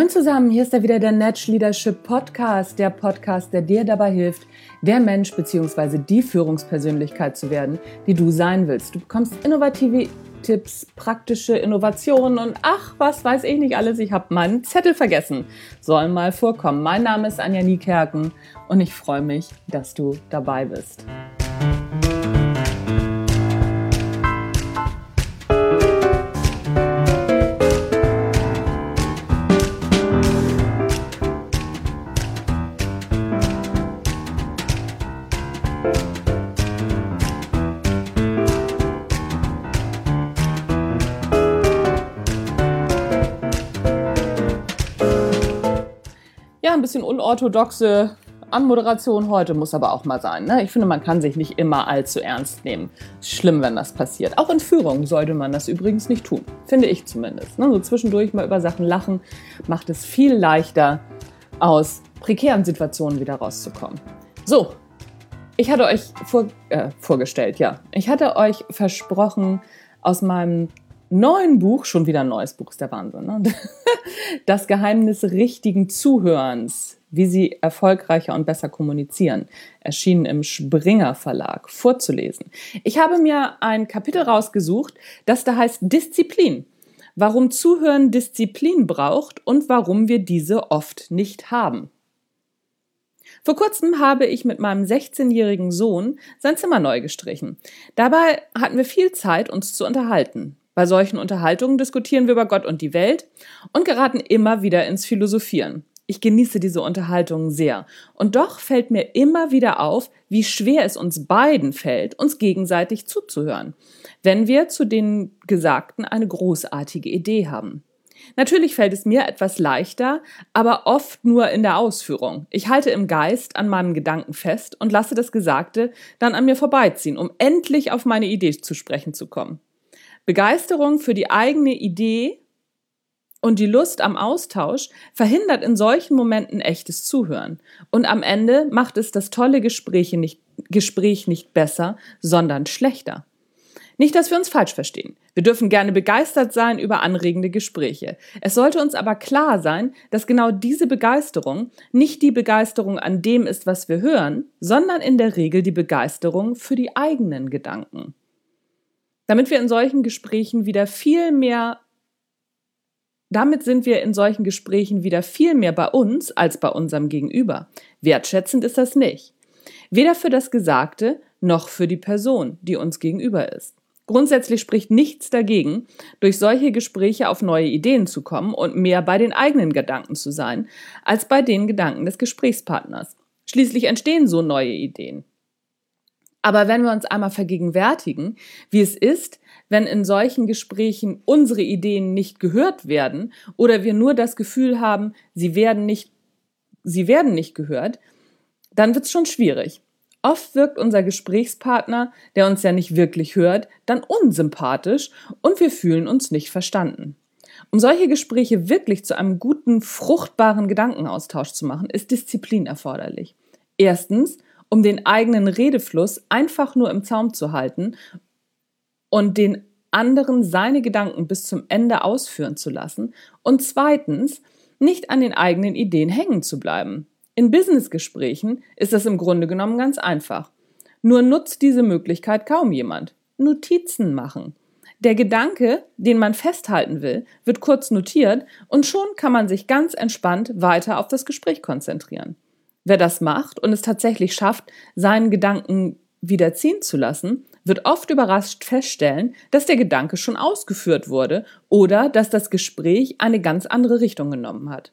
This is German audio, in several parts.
Moin zusammen, hier ist wieder der Natch Leadership Podcast, der Podcast, der dir dabei hilft, der Mensch bzw. die Führungspersönlichkeit zu werden, die du sein willst. Du bekommst innovative Tipps, praktische Innovationen und ach, was weiß ich nicht alles, ich habe meinen Zettel vergessen. Soll mal vorkommen. Mein Name ist Anja Niekerken und ich freue mich, dass du dabei bist. Ja, ein bisschen unorthodoxe Anmoderation heute muss aber auch mal sein. Ne? Ich finde, man kann sich nicht immer allzu ernst nehmen. Schlimm, wenn das passiert. Auch in Führung sollte man das übrigens nicht tun. Finde ich zumindest. Ne? So zwischendurch mal über Sachen lachen macht es viel leichter, aus prekären Situationen wieder rauszukommen. So, ich hatte euch vorgestellt, ja. Ich hatte euch versprochen, aus meinem neuen Buch, schon wieder ein neues Buch, ist der Wahnsinn, ne? Das Geheimnis richtigen Zuhörens, wie Sie erfolgreicher und besser kommunizieren, erschienen im Springer Verlag, vorzulesen. Ich habe mir ein Kapitel rausgesucht, das da heißt Disziplin. Warum Zuhören Disziplin braucht und warum wir diese oft nicht haben. Vor kurzem habe ich mit meinem 16-jährigen Sohn sein Zimmer neu gestrichen. Dabei hatten wir viel Zeit, uns zu unterhalten. Bei solchen Unterhaltungen diskutieren wir über Gott und die Welt und geraten immer wieder ins Philosophieren. Ich genieße diese Unterhaltungen sehr. Und doch fällt mir immer wieder auf, wie schwer es uns beiden fällt, uns gegenseitig zuzuhören, wenn wir zu den Gesagten eine großartige Idee haben. Natürlich fällt es mir etwas leichter, aber oft nur in der Ausführung. Ich halte im Geist an meinem Gedanken fest und lasse das Gesagte dann an mir vorbeiziehen, um endlich auf meine Idee zu sprechen zu kommen. Begeisterung für die eigene Idee und die Lust am Austausch verhindert in solchen Momenten echtes Zuhören. Und am Ende macht es das tolle Gespräch nicht besser, sondern schlechter. Nicht, dass wir uns falsch verstehen. Wir dürfen gerne begeistert sein über anregende Gespräche. Es sollte uns aber klar sein, dass genau diese Begeisterung nicht die Begeisterung an dem ist, was wir hören, sondern in der Regel die Begeisterung für die eigenen Gedanken. Damit sind wir in solchen Gesprächen wieder viel mehr bei uns als bei unserem Gegenüber. Wertschätzend ist das nicht. Weder für das Gesagte noch für die Person, die uns gegenüber ist. Grundsätzlich spricht nichts dagegen, durch solche Gespräche auf neue Ideen zu kommen und mehr bei den eigenen Gedanken zu sein, als bei den Gedanken des Gesprächspartners. Schließlich entstehen so neue Ideen. Aber wenn wir uns einmal vergegenwärtigen, wie es ist, wenn in solchen Gesprächen unsere Ideen nicht gehört werden oder wir nur das Gefühl haben, sie werden nicht gehört, dann wird es schon schwierig. Oft wirkt unser Gesprächspartner, der uns ja nicht wirklich hört, dann unsympathisch und wir fühlen uns nicht verstanden. Um solche Gespräche wirklich zu einem guten, fruchtbaren Gedankenaustausch zu machen, ist Disziplin erforderlich. Erstens, um den eigenen Redefluss einfach nur im Zaum zu halten und den anderen seine Gedanken bis zum Ende ausführen zu lassen. Und zweitens, nicht an den eigenen Ideen hängen zu bleiben. In Businessgesprächen ist das im Grunde genommen ganz einfach. Nur nutzt diese Möglichkeit kaum jemand. Notizen machen. Der Gedanke, den man festhalten will, wird kurz notiert und schon kann man sich ganz entspannt weiter auf das Gespräch konzentrieren. Wer das macht und es tatsächlich schafft, seinen Gedanken wieder ziehen zu lassen, wird oft überrascht feststellen, dass der Gedanke schon ausgeführt wurde oder dass das Gespräch eine ganz andere Richtung genommen hat.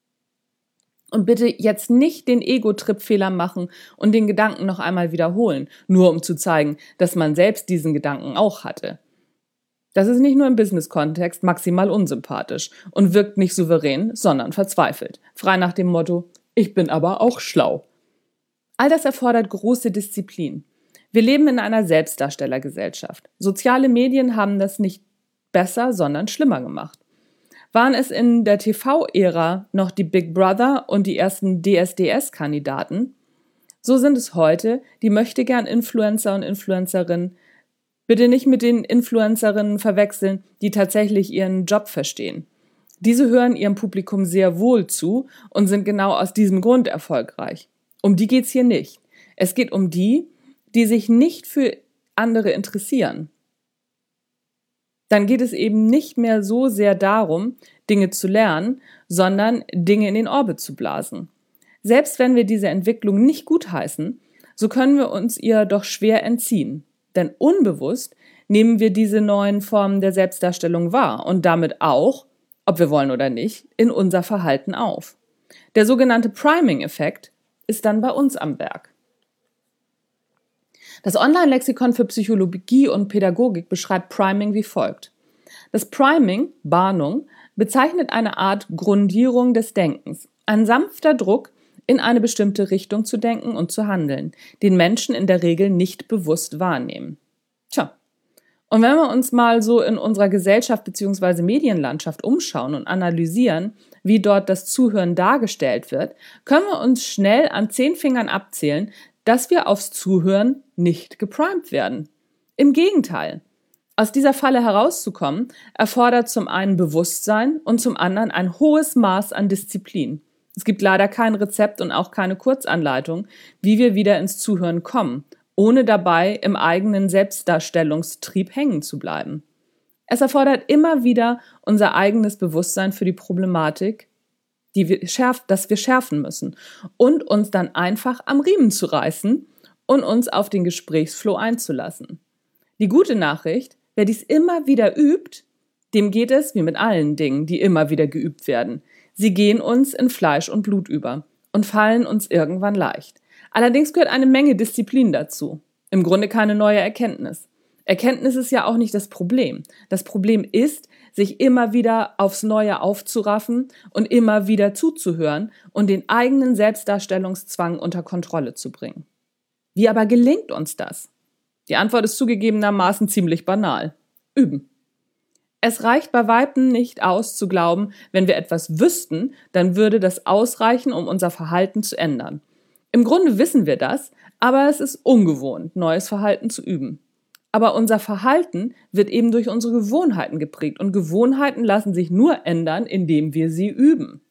Und bitte jetzt nicht den Ego-Trip-Fehler machen und den Gedanken noch einmal wiederholen, nur um zu zeigen, dass man selbst diesen Gedanken auch hatte. Das ist nicht nur im Business-Kontext maximal unsympathisch und wirkt nicht souverän, sondern verzweifelt. Frei nach dem Motto, ich bin aber auch schlau. All das erfordert große Disziplin. Wir leben in einer Selbstdarstellergesellschaft. Soziale Medien haben das nicht besser, sondern schlimmer gemacht. Waren es in der TV-Ära noch die Big Brother und die ersten DSDS-Kandidaten, so sind es heute die Möchtegern-Influencer und Influencerinnen. Bitte nicht mit den Influencerinnen verwechseln, die tatsächlich ihren Job verstehen. Diese hören ihrem Publikum sehr wohl zu und sind genau aus diesem Grund erfolgreich. Um die geht's hier nicht. Es geht um die, die sich nicht für andere interessieren. Dann geht es eben nicht mehr so sehr darum, Dinge zu lernen, sondern Dinge in den Orbit zu blasen. Selbst wenn wir diese Entwicklung nicht gutheißen, so können wir uns ihr doch schwer entziehen. Denn unbewusst nehmen wir diese neuen Formen der Selbstdarstellung wahr und damit auch, ob wir wollen oder nicht, in unser Verhalten auf. Der sogenannte Priming-Effekt ist dann bei uns am Werk. Das Online-Lexikon für Psychologie und Pädagogik beschreibt Priming wie folgt. Das Priming, Bahnung, bezeichnet eine Art Grundierung des Denkens, ein sanfter Druck, in eine bestimmte Richtung zu denken und zu handeln, den Menschen in der Regel nicht bewusst wahrnehmen. Tja, und wenn wir uns mal so in unserer Gesellschaft bzw. Medienlandschaft umschauen und analysieren, wie dort das Zuhören dargestellt wird, können wir uns schnell an 10 Fingern abzählen, dass wir aufs Zuhören nicht geprimed werden. Im Gegenteil. Aus dieser Falle herauszukommen, erfordert zum einen Bewusstsein und zum anderen ein hohes Maß an Disziplin. Es gibt leider kein Rezept und auch keine Kurzanleitung, wie wir wieder ins Zuhören kommen, ohne dabei im eigenen Selbstdarstellungstrieb hängen zu bleiben. Es erfordert immer wieder unser eigenes Bewusstsein für die Problematik, das wir schärfen müssen und uns dann einfach am Riemen zu reißen und uns auf den Gesprächsflow einzulassen. Die gute Nachricht, wer dies immer wieder übt, dem geht es wie mit allen Dingen, die immer wieder geübt werden. Sie gehen uns in Fleisch und Blut über und fallen uns irgendwann leicht. Allerdings gehört eine Menge Disziplin dazu. Im Grunde keine neue Erkenntnis. Erkenntnis ist ja auch nicht das Problem. Das Problem ist, sich immer wieder aufs Neue aufzuraffen und immer wieder zuzuhören und den eigenen Selbstdarstellungszwang unter Kontrolle zu bringen. Wie aber gelingt uns das? Die Antwort ist zugegebenermaßen ziemlich banal. Üben. Es reicht bei Weitem nicht aus, zu glauben, wenn wir etwas wüssten, dann würde das ausreichen, um unser Verhalten zu ändern. Im Grunde wissen wir das, aber es ist ungewohnt, neues Verhalten zu üben. Aber unser Verhalten wird eben durch unsere Gewohnheiten geprägt und Gewohnheiten lassen sich nur ändern, indem wir sie üben.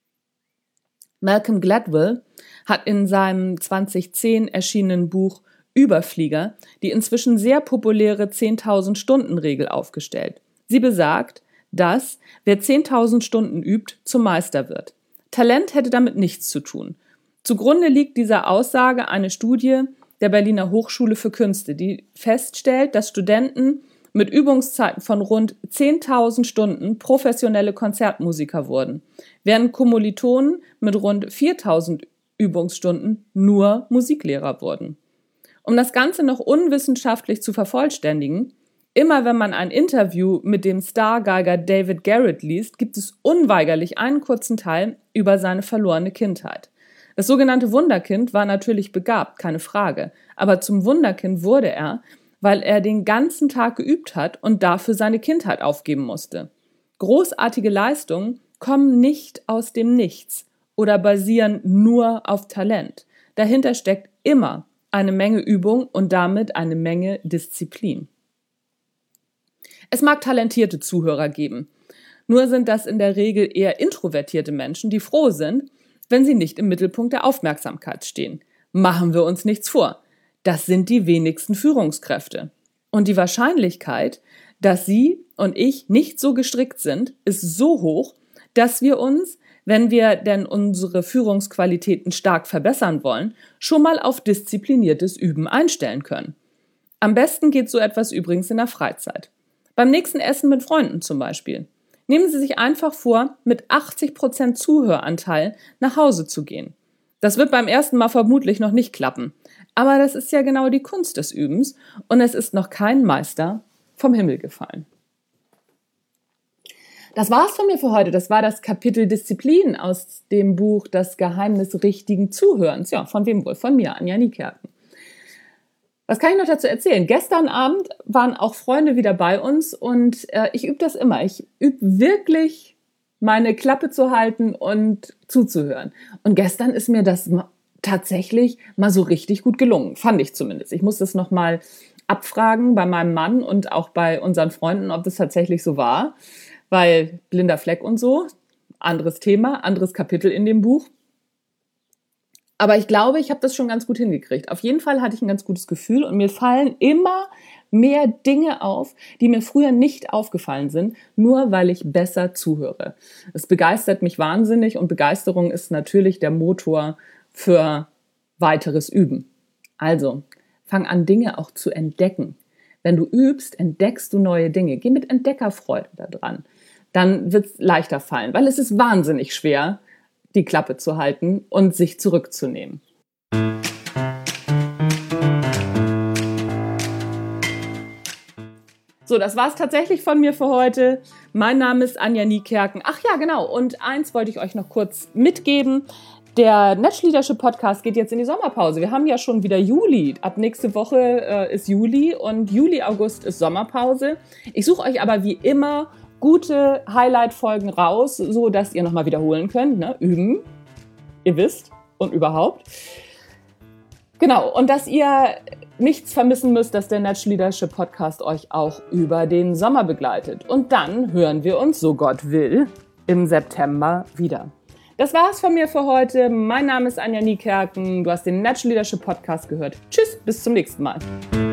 Malcolm Gladwell hat in seinem 2010 erschienenen Buch Überflieger die inzwischen sehr populäre 10.000-Stunden-Regel aufgestellt. Sie besagt, dass wer 10.000 Stunden übt, zum Meister wird. Talent hätte damit nichts zu tun. Zugrunde liegt dieser Aussage eine Studie der Berliner Hochschule für Künste, die feststellt, dass Studenten mit Übungszeiten von rund 10.000 Stunden professionelle Konzertmusiker wurden, während Kommilitonen mit rund 4.000 Übungsstunden nur Musiklehrer wurden. Um das Ganze noch unwissenschaftlich zu vervollständigen, immer wenn man ein Interview mit dem Stargeiger David Garrett liest, gibt es unweigerlich einen kurzen Teil über seine verlorene Kindheit. Das sogenannte Wunderkind war natürlich begabt, keine Frage, aber zum Wunderkind wurde er, weil er den ganzen Tag geübt hat und dafür seine Kindheit aufgeben musste. Großartige Leistungen kommen nicht aus dem Nichts oder basieren nur auf Talent. Dahinter steckt immer eine Menge Übung und damit eine Menge Disziplin. Es mag talentierte Zuhörer geben, nur sind das in der Regel eher introvertierte Menschen, die froh sind, wenn sie nicht im Mittelpunkt der Aufmerksamkeit stehen. Machen wir uns nichts vor, das sind die wenigsten Führungskräfte. Und die Wahrscheinlichkeit, dass Sie und ich nicht so gestrickt sind, ist so hoch, dass wir uns, wenn wir denn unsere Führungsqualitäten stark verbessern wollen, schon mal auf diszipliniertes Üben einstellen können. Am besten geht so etwas übrigens in der Freizeit. Beim nächsten Essen mit Freunden zum Beispiel. Nehmen Sie sich einfach vor, mit 80% Zuhöranteil nach Hause zu gehen. Das wird beim ersten Mal vermutlich noch nicht klappen. Aber das ist ja genau die Kunst des Übens und es ist noch kein Meister vom Himmel gefallen. Das war's von mir für heute. Das war das Kapitel Disziplin aus dem Buch Das Geheimnis richtigen Zuhörens. Ja, von wem wohl? Von mir, Anja Niekerken. Was kann ich noch dazu erzählen? Gestern Abend waren auch Freunde wieder bei uns und ich übe das immer. Ich übe wirklich, meine Klappe zu halten und zuzuhören. Und gestern ist mir das tatsächlich mal so richtig gut gelungen, fand ich zumindest. Ich muss das nochmal abfragen bei meinem Mann und auch bei unseren Freunden, ob das tatsächlich so war. weil blinder Fleck und so, anderes Thema, anderes Kapitel in dem Buch. Aber ich glaube, ich habe das schon ganz gut hingekriegt. Auf jeden Fall hatte ich ein ganz gutes Gefühl und mir fallen immer mehr Dinge auf, die mir früher nicht aufgefallen sind, nur weil ich besser zuhöre. Es begeistert mich wahnsinnig und Begeisterung ist natürlich der Motor für weiteres Üben. Also, fang an, Dinge auch zu entdecken. Wenn du übst, entdeckst du neue Dinge. Geh mit Entdeckerfreude da dran. Dann wird es leichter fallen, weil es ist wahnsinnig schwer, die Klappe zu halten und sich zurückzunehmen. So, das war's tatsächlich von mir für heute. Mein Name ist Anja Niekerken. Ach ja, genau. Und eins wollte ich euch noch kurz mitgeben. Der Natural Leadership Podcast geht jetzt in die Sommerpause. Wir haben ja schon wieder Juli. Ab nächste Woche ist Juli und Juli, August ist Sommerpause. Ich suche euch aber wie immer gute Highlight-Folgen raus, so dass ihr nochmal wiederholen könnt. Ne? Üben, ihr wisst und überhaupt. Genau, und dass ihr nichts vermissen müsst, dass der Natural Leadership Podcast euch auch über den Sommer begleitet. Und dann hören wir uns, so Gott will, im September wieder. Das war's von mir für heute. Mein Name ist Anja Niekerken. Du hast den Natural Leadership Podcast gehört. Tschüss, bis zum nächsten Mal.